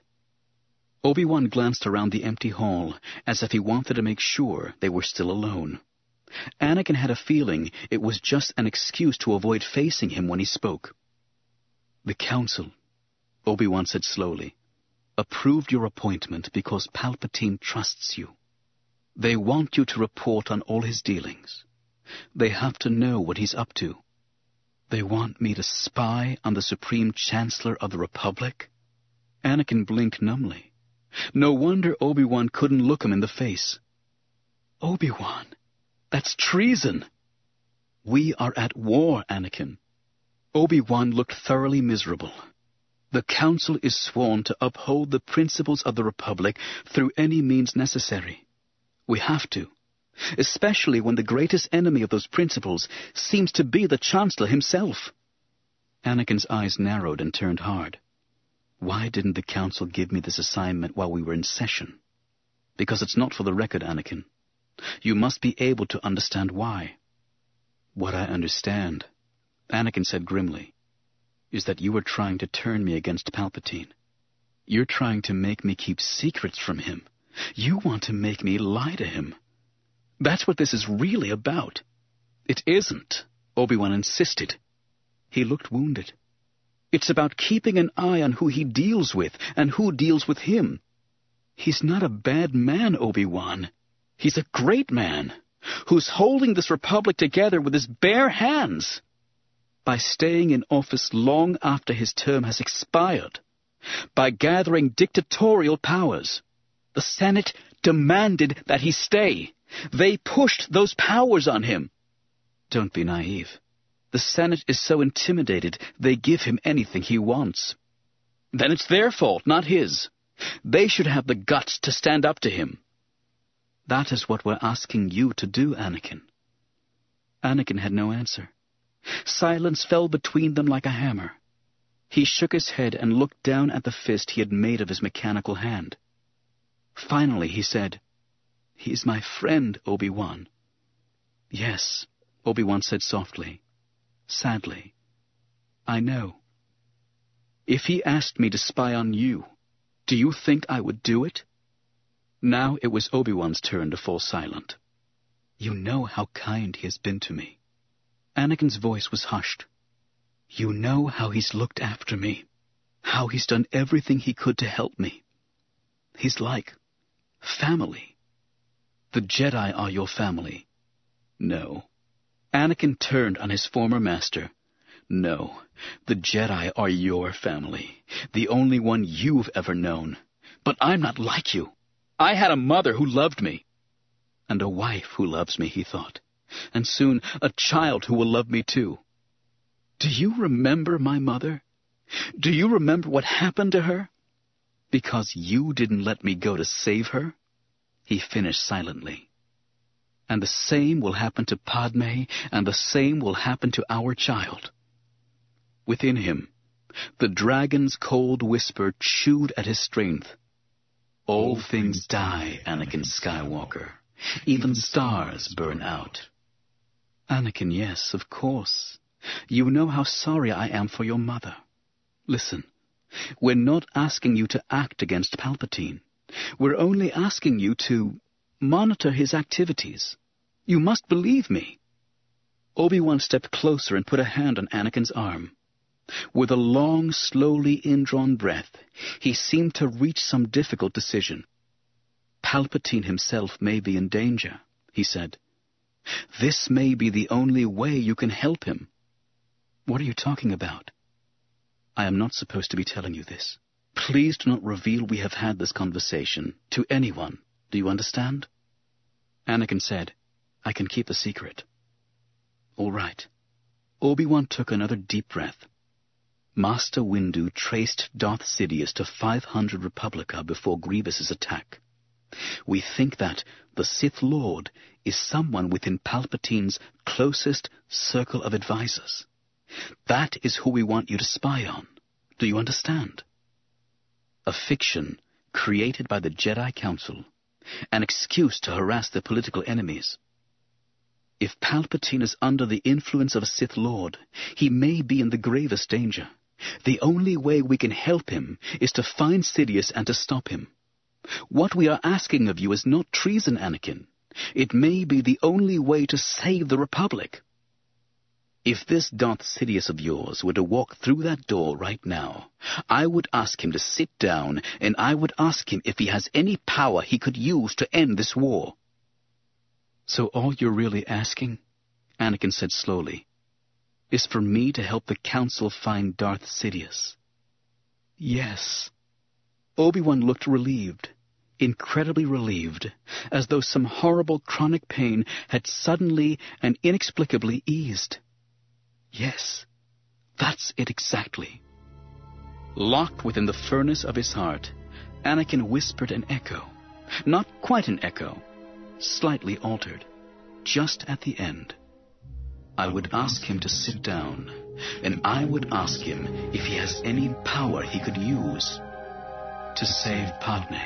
Obi-Wan glanced around the empty hall, as if he wanted to make sure they were still alone. Anakin had a feeling it was just an excuse to avoid facing him when he spoke. "The Council," Obi-Wan said slowly, "approved your appointment because Palpatine trusts you. They want you to report on all his dealings. They have to know what he's up to. They want me to spy on the Supreme Chancellor of the Republic?" Anakin blinked numbly. No wonder Obi-Wan couldn't look him in the face. "Obi-Wan, that's treason." "We are at war, Anakin." Obi-Wan looked thoroughly miserable. "The Council is sworn to uphold the principles of the Republic through any means necessary. We have to, especially when the greatest enemy of those principles seems to be the Chancellor himself." Anakin's eyes narrowed and turned hard. "Why didn't the Council give me this assignment while we were in session? Because it's not for the record, Anakin. You must be able to understand why." "What I understand," Anakin said grimly, "is that you are trying to turn me against Palpatine. You're trying to make me keep secrets from him. You want to make me lie to him. That's what this is really about." "It isn't," Obi-Wan insisted. He looked wounded. "It's about keeping an eye on who he deals with and who deals with him. He's not a bad man, Obi-Wan. He's a great man who's holding this Republic together with his bare hands. By staying in office long after his term has expired, by gathering dictatorial powers. The Senate demanded that he stay. They pushed those powers on him." "Don't be naive. The Senate is so intimidated they give him anything he wants." "Then it's their fault, not his. They should have the guts to stand up to him." "That is what we're asking you to do, Anakin." Anakin had no answer. Silence fell between them like a hammer. He shook his head and looked down at the fist he had made of his mechanical hand. Finally he said, "He is my friend, Obi-Wan." "Yes," Obi-Wan said softly, sadly. "I know. If he asked me to spy on you, do you think I would do it?" Now it was Obi-Wan's turn to fall silent. "You know how kind he has been to me." Anakin's voice was hushed. "You know how he's looked after me, how he's done everything he could to help me. He's like family." "The Jedi are your family." "No." Anakin turned on his former master. "No, the Jedi are your family, the only one you've ever known. But I'm not like you. I had a mother who loved me. And a wife who loves me," he thought. "And soon a child who will love me too. Do you remember my mother? Do you remember what happened to her? Because you didn't let me go to save her?" He finished silently. And the same will happen to Padme, and the same will happen to our child. Within him, the dragon's cold whisper chewed at his strength. All things die, Anakin Skywalker. Even stars burn out. Anakin, yes, of course. You know how sorry I am for your mother. Listen, we're not asking you to act against Palpatine. We're only asking you to monitor his activities. You must believe me. Obi-Wan stepped closer and put a hand on Anakin's arm. With a long, slowly indrawn breath, he seemed to reach some difficult decision. Palpatine himself may be in danger, he said. This may be the only way you can help him. What are you talking about? I am not supposed to be telling you this. Please do not reveal we have had this conversation to anyone. Do you understand? Anakin said, I can keep the secret. All right. Obi-Wan took another deep breath. Master Windu traced Darth Sidious to five hundred Republica before Grievous's attack. We think that the Sith Lord is someone within Palpatine's closest circle of advisors. That is who we want you to spy on. Do you understand? A fiction created by the Jedi Council, an excuse to harass their political enemies. If Palpatine is under the influence of a Sith Lord, he may be in the gravest danger. The only way we can help him is to find Sidious and to stop him. What we are asking of you is not treason, Anakin. It may be the only way to save the Republic. If this Darth Sidious of yours were to walk through that door right now, I would ask him to sit down, and I would ask him if he has any power he could use to end this war. So all you're really asking, Anakin said slowly, is for me to help the Council find Darth Sidious. Yes. Obi-Wan looked relieved, incredibly relieved, as though some horrible chronic pain had suddenly and inexplicably eased. Yes, that's it exactly. Locked within the furnace of his heart, Anakin whispered an echo. Not quite an echo, slightly altered, just at the end. I would ask him to sit down, and I would ask him if he has any power he could use to save Padme.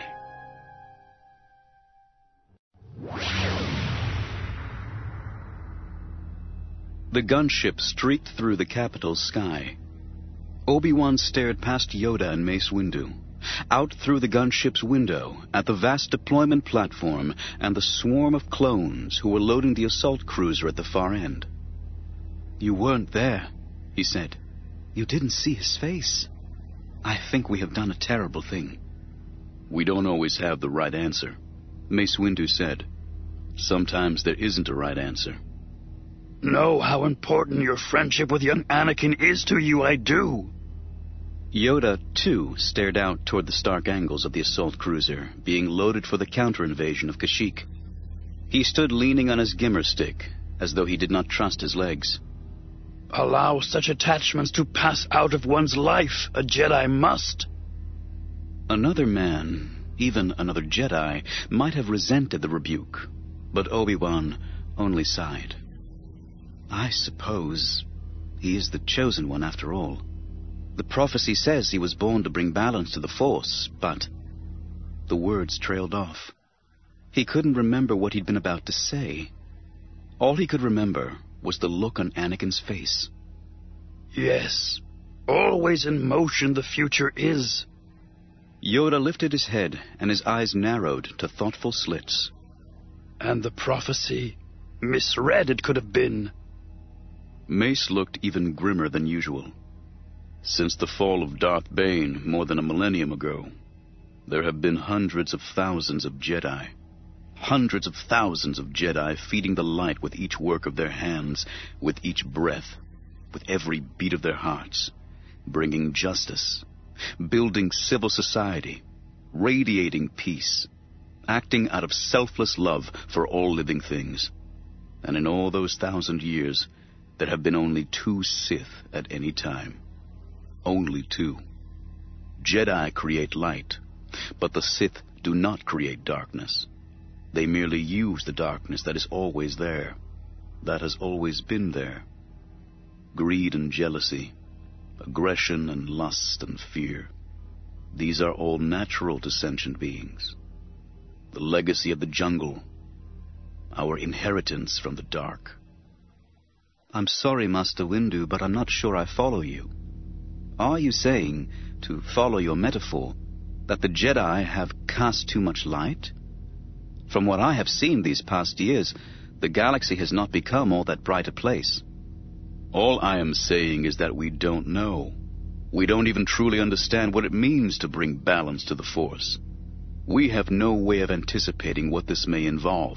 The gunship streaked through the capital's sky. Obi-Wan stared past Yoda and Mace Windu, out through the gunship's window at the vast deployment platform and the swarm of clones who were loading the assault cruiser at the far end. You weren't there, he said. You didn't see his face. I think we have done a terrible thing. We don't always have the right answer, Mace Windu said. Sometimes there isn't a right answer. Know how important your friendship with young Anakin is to you, I do. Yoda, too, stared out toward the stark angles of the assault cruiser, being loaded for the counter-invasion of Kashyyyk. He stood leaning on his gimmer stick, as though he did not trust his legs. Allow such attachments to pass out of one's life. A Jedi must. Another man, even another Jedi, might have resented the rebuke, but Obi-Wan only sighed. I suppose he is the chosen one after all. The prophecy says he was born to bring balance to the Force, but the words trailed off. He couldn't remember what he'd been about to say. All he could remember was the look on Anakin's face. Yes, always in motion the future is. Yoda lifted his head, and his eyes narrowed to thoughtful slits. And the prophecy, misread it could have been. Mace looked even grimmer than usual. Since the fall of Darth Bane more than a millennium ago, there have been hundreds of thousands of Jedi. Hundreds of thousands of Jedi feeding the light with each work of their hands, with each breath, with every beat of their hearts, bringing justice, building civil society, radiating peace, acting out of selfless love for all living things. And in all those thousand years, there have been only two Sith at any time. Only two. Jedi create light, but the Sith do not create darkness. They merely use the darkness that is always there, that has always been there. Greed and jealousy, aggression and lust and fear, these are all natural to sentient beings. The legacy of the jungle, our inheritance from the dark. I'm sorry, Master Windu, but I'm not sure I follow you. Are you saying, to follow your metaphor, that the Jedi have cast too much light? From what I have seen these past years, the galaxy has not become all that bright a place. All I am saying is that we don't know. We don't even truly understand what it means to bring balance to the Force. We have no way of anticipating what this may involve.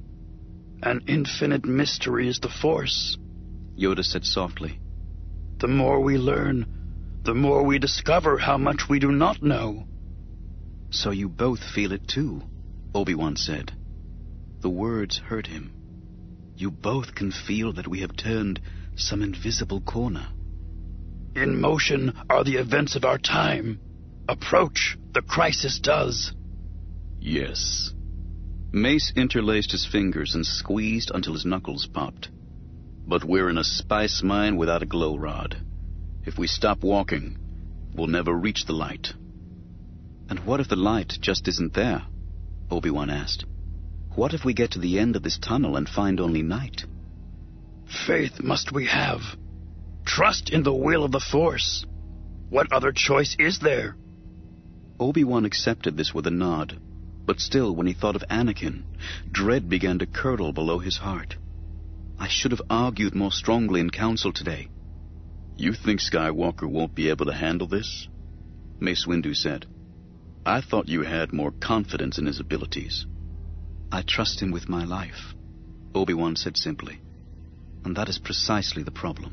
An infinite mystery is the Force, Yoda said softly. The more we learn, the more we discover how much we do not know. So you both feel it too, Obi-Wan said. The words hurt him. You both can feel that we have turned some invisible corner. In motion are the events of our time. Approach, the crisis does. Yes. Mace interlaced his fingers and squeezed until his knuckles popped. But we're in a spice mine without a glow rod. If we stop walking, we'll never reach the light. And what if the light just isn't there? Obi-Wan asked. What if we get to the end of this tunnel and find only night? Faith must we have. Trust in the will of the Force. What other choice is there? Obi-Wan accepted this with a nod, but still, when he thought of Anakin, dread began to curdle below his heart. I should have argued more strongly in council today. You think Skywalker won't be able to handle this? Mace Windu said. I thought you had more confidence in his abilities. I trust him with my life, Obi-Wan said simply. And that is precisely the problem.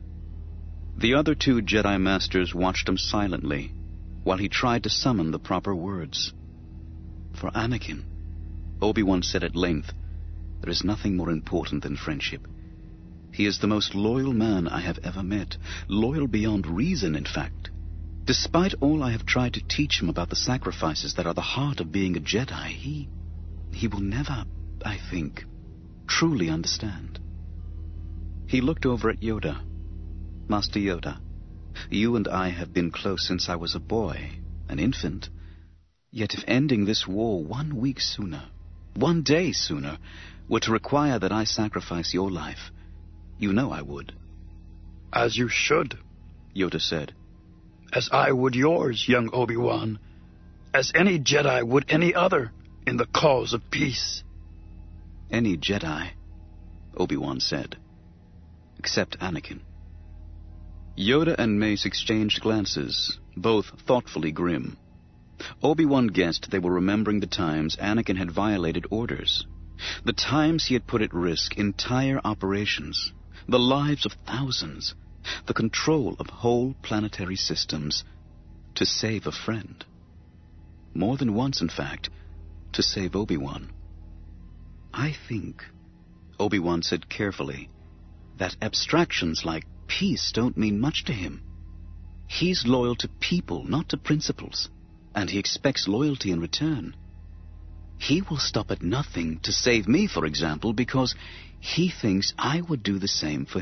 The other two Jedi Masters watched him silently, while he tried to summon the proper words. For Anakin, Obi-Wan said at length, there is nothing more important than friendship. He is the most loyal man I have ever met, loyal beyond reason, in fact. Despite all I have tried to teach him about the sacrifices that are the heart of being a Jedi, he... he will never, I think, truly understand. He looked over at Yoda. Master Yoda, you and I have been close since I was a boy, an infant. Yet if ending this war one week sooner, one day sooner, were to require that I sacrifice your life, you know I would. As you should, Yoda said. As I would yours, young Obi-Wan. As any Jedi would any other, in the cause of peace. Any Jedi, Obi-Wan said. Except Anakin. Yoda and Mace exchanged glances, both thoughtfully grim. Obi-Wan guessed they were remembering the times Anakin had violated orders, the times he had put at risk entire operations, the lives of thousands, the control of whole planetary systems, to save a friend. More than once, in fact, to save Obi-Wan. I think, Obi-Wan said carefully, that abstractions like peace don't mean much to him. He's loyal to people, not to principles, and he expects loyalty in return. He will stop at nothing to save me, for example, because he thinks I would do the same for